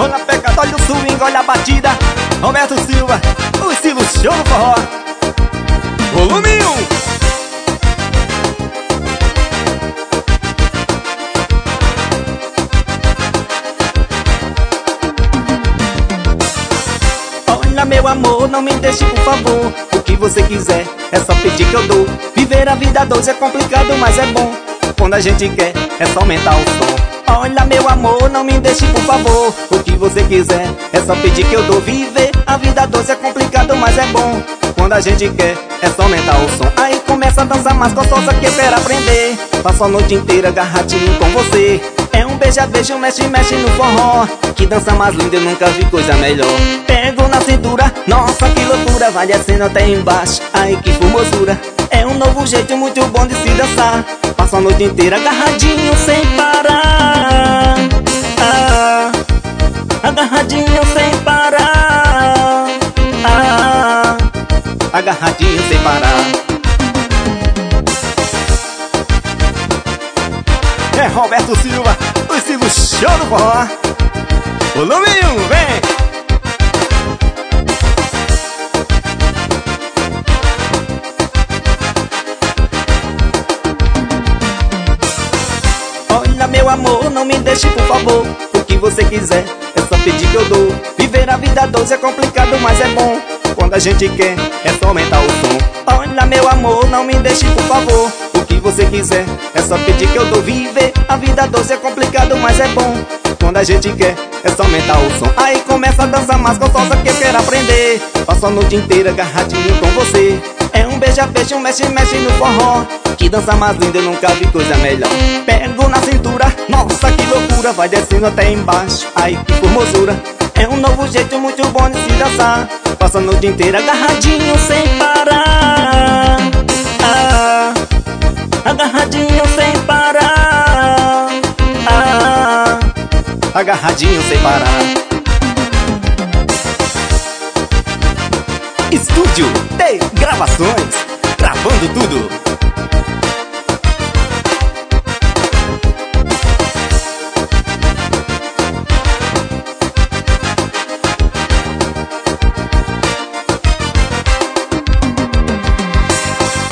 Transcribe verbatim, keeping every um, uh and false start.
Olha a pegada, olha o swing, olha a batida. Roberto Silva, o estilo show do forró. Volume um. Olha meu amor, não me deixe por favor. O que você quiser, é só pedir que eu dou. Viver a vida doce é complicado, mas é bom. Quando a gente quer, é só aumentar o som. Olha meu amor, não me deixe por favor. O que você quiser, é só pedir que eu dou. Viver a vida doce é complicado, mas é bom. Quando a gente quer, é só aumentar o som. Aí começa a dançar mais gostosa que eu quero aprender. Passo a noite inteira agarradinho com você. É um beija-beijo, mexe, mexe no forró. Que dança mais linda, eu nunca vi coisa melhor. Pego na cintura, nossa que loucura. Vai descendo até embaixo, ai que formosura. É um novo jeito muito bom de se dançar. Passo a noite inteira agarradinho sem parar. Ah, agarradinho sem parar. Ah, agarradinho sem parar. É Roberto Silva, o estilo show do forró. Volume um, vem! Olha meu amor, não me deixe por favor. O que você quiser, é só pedir que eu dou. Viver a vida doce é complicado, mas é bom. Quando a gente quer, é só aumentar o som. Olha meu amor, não me deixe por favor. O que você quiser, é só pedir que eu dou. Viver a vida doce é complicado, mas é bom. Quando a gente quer, é só aumentar o som. Aí começa a dançar mais gostosa que eu quero aprender. Passo a noite inteira agarradinho com você. É um beija-beijo, mexe, mexe no forró. Que dança mais linda, eu nunca vi coisa melhor. Pego na cintura, nossa que loucura. Vai descendo até embaixo, ai que formosura. É um novo jeito muito bom de se dançar. Passo a noite inteira agarradinho sem parar. Ah, agarradinho sem parar. Ah, agarradinho sem parar. Estúdio T Gravações, gravando tudo.